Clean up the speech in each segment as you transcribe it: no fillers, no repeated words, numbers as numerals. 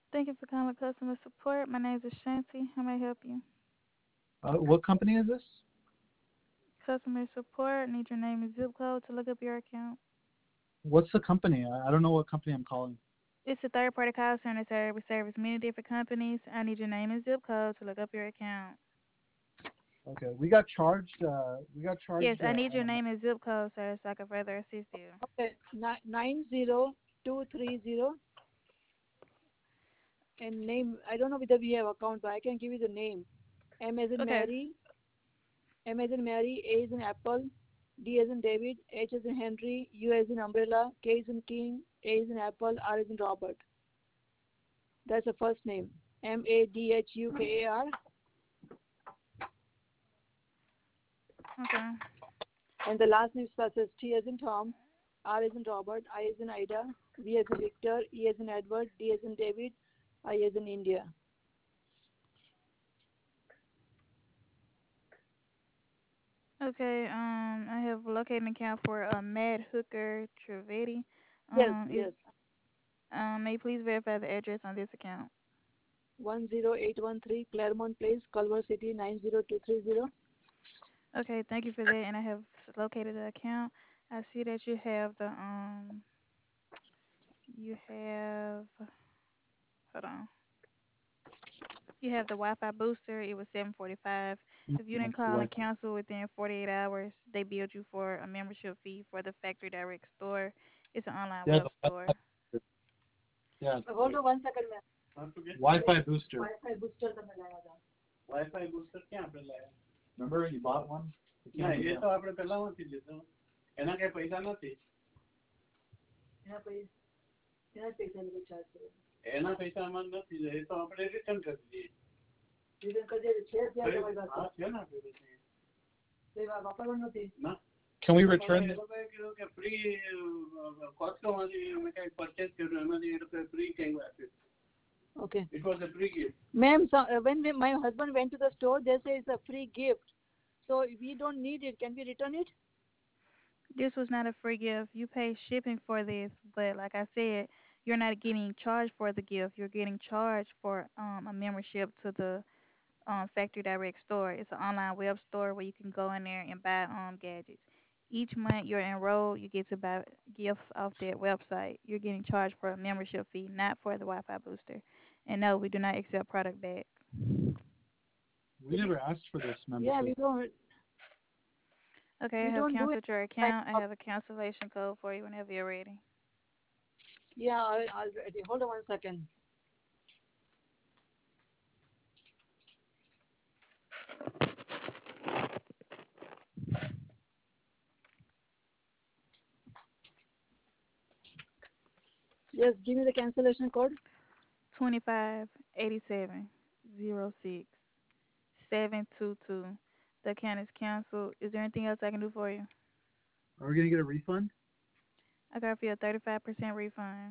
Thank you for calling customer support. My name is Ashanti. How may I help you? What company is this? Customer support. Need your name and zip code to look up your account. What's the company? I don't know what company I'm calling. It's a third party call center, sir. We service many different companies. I need your name and zip code to look up your account. Okay, we got charged. We got Yes, charged. I need your name and zip code, sir, so I can further assist you. Okay, 90230 and name. I don't know whether we have account, but I can give you the name. M as in Okay. Mary, M as in Mary, A as in Apple, D as in David, H as in Henry, U as in Umbrella, K as in King, A as in Apple, R as in Robert. That's the first name. Madhukar. Okay. And the last name starts as T as in Tom, R as in Robert, I as in Ida, V as in Victor, E as in Edward, D as in David, I as in India. Okay. I have located an account for Mad Hooker Trivedi. Yes, Is yes. may you please verify the address on this account? 10813 Claremont Place, Culver City 90230. Okay, thank you for that. And I have located the account. I see that you have hold on. You have the Wi-Fi booster. It was 745. If you didn't call and cancel within 48 hours, they billed you for a membership fee for the Factory Direct store. It's an online Yeah, web store. yeah. Hold on 1 second, ma'am. Wi-Fi booster. Wi-Fi booster का मैं लाया था. Wifi booster ક્યાં આપણે લાયા Remember you bought one? ના એ તો આપણે પહેલામાંથી લીધો એના કઈ પૈસા નથી यहाँ पे यहाँ पैसा लेके चार्ज करो. એના પૈસા અમારે નથી એ તો આપણે રિટર્ન કરી દઈએ रिटर्न कर दिया शेयर किया તમારી હા પાસે. છે ને આપણી પાસે તે વાપરવા નથી. ના Can we return A this? લોકોએ કીધું કે ફ્રી કોસ્ટકોમાંથી અમે કંઈ પરચેસ કર્યું એમાંથી એ લોકોએ ફ્રી કંઈ આપ્યું. Okay. It was a free gift. Ma'am, so, my husband went to the store, they say it's a free gift. So if we don't need it, can we return it? This was not a free gift. You pay shipping for this, but like I said, you're not getting charged for the gift. You're getting charged for a membership to the Factory Direct store. It's an online web store where you can go in there and buy gadgets. Each month you're enrolled, you get to buy gifts off that website. You're getting charged for a membership fee, not for the Wi-Fi booster. And no, we do not accept product back. We never asked for this Yeah, membership. Okay, I we have don't do it. canceled your account. I have a cancellation code for you whenever you're ready. Yeah, I'll ready. Hold on 1 second. Yes, give me the cancellation code. 258706 722. The account is canceled. Is there anything else I can do for you? Are we gonna get a refund? I got for you a 35% refund.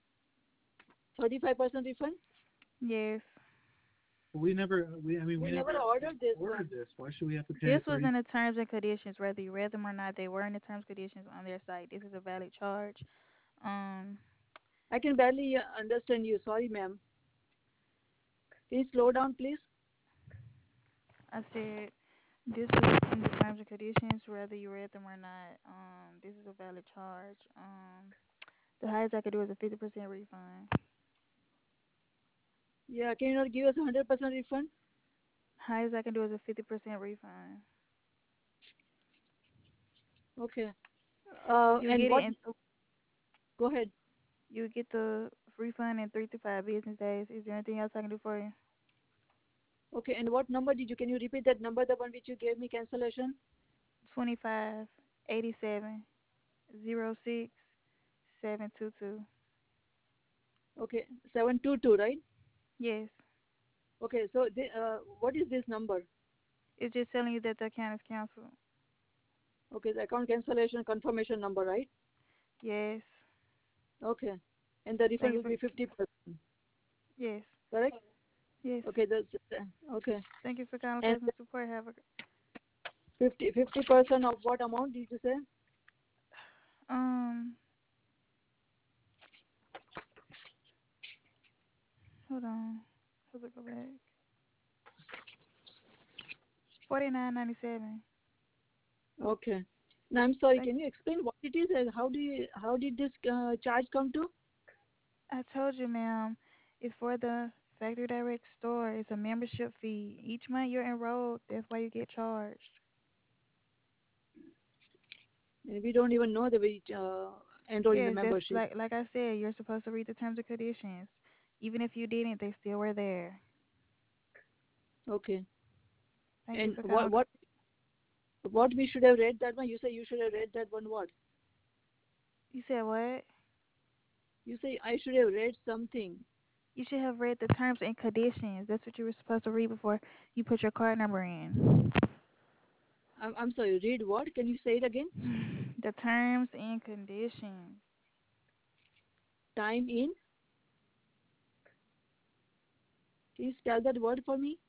35% refund. Yes. We never. I mean, we We never never ordered this ordered one. this. Why should we have to pay This was 30? in the terms and conditions, whether you read them or not. They were in the terms and conditions on their site. This is a valid charge. Um, I can barely understand you. Sorry, ma'am. Can you slow down, please? I said this is in the terms and conditions, whether you read them or not. This is a valid charge. The highest I could do is a 50% refund. Yeah, can you not give us 100% refund? Highest I can do is a 50% refund. Okay. You And get it what? in Go ahead. you get the refund in 3 to 5 business days. Is there anything else I can do for you? Okay, and what number did you? Can you repeat that number, the one which you gave me cancellation? 258706 722. Okay, 722, right? Yes. Okay, so what is this number? It's just telling you that the account is canceled. Okay, the account cancellation confirmation number, right? Yes. Okay, and the Thank refund you will for be 50%, yes. correct? Yes. Okay, that's okay. Thank you for calling And customer support. Have a 50% of what amount did you say? um Hold on. Let's go back. 49.97. Okay. Now I'm sorry. Thank. Can you explain what it is and how did this charge come to? I told you, ma'am. It's for the Factory Direct store. It's a membership fee. Each month you're enrolled. That's why you get charged. We don't even know that we enroll in the Yes, that's membership. like I said. You're supposed to read the terms and conditions. Even if you didn't, they still were there. Okay. Thank you And for what calling. what what we should have read that one? You say you should have read that one. What? You said what? You say I should have read something. You should have read the terms and conditions. That's what you were supposed to read before you put your card number in. I'm sorry. Read what? Can you say it again? The terms and conditions. Time in. Can you spell that word for me?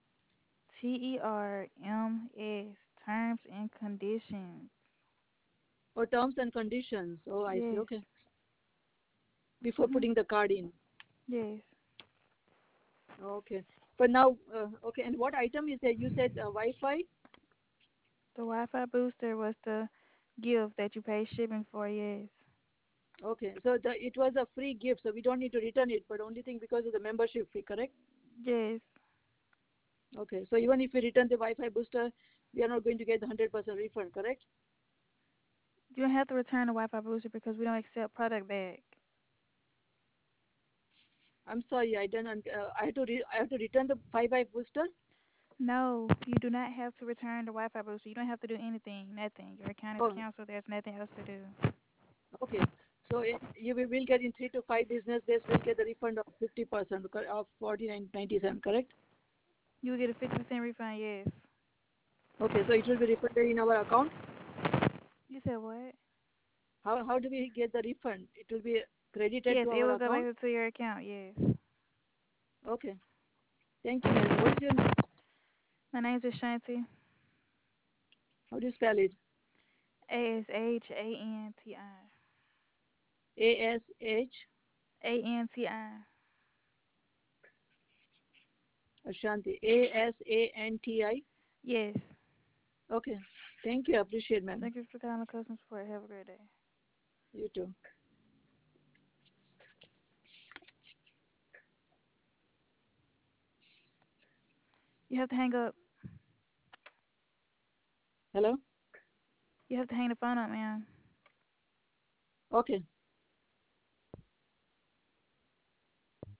TERMS. Terms and conditions. Or terms and conditions. Oh, I see. Yes. Okay. Before Mhm. putting the card in. Yes. Okay. But now, okay. And what item is that? You said Wi-Fi. The Wi-Fi booster was the gift that you paid shipping for. Yes. Okay. So it was a free gift, so we don't need to return it. But only thing because of the membership fee, correct? Yes. Okay. So even if we return the Wi-Fi booster, we are not going to get the 100% refund, correct? You don't have to return the Wi-Fi booster because we don't accept product back. I'm sorry. I don't. I have to return the Wi-Fi booster. No, you do not have to return the Wi-Fi booster. You don't have to do anything. Nothing. Your account is Oh, canceled. There's nothing else to do. okay. So you will get in 3 to 5 business days. We'll get the refund of 50% of 49.97, correct? You will get a 50% refund. Yes. Okay. So it will be refunded in our account. You said what? How do we get the refund? It will be credited Yes, to it our will go back account. to your account. Yes. Okay. Thank you, ma'am. What is your name? My name's Ashanti. How do you spell it? ASHANTI. ASH ANTI. Ashanti. ASANTI. Yes. Okay. Thank you. I appreciate, ma'am. Thank you for calling customer support. Have a great day. You too. You have to hang up. Hello? You have to hang the phone up, man. Okay.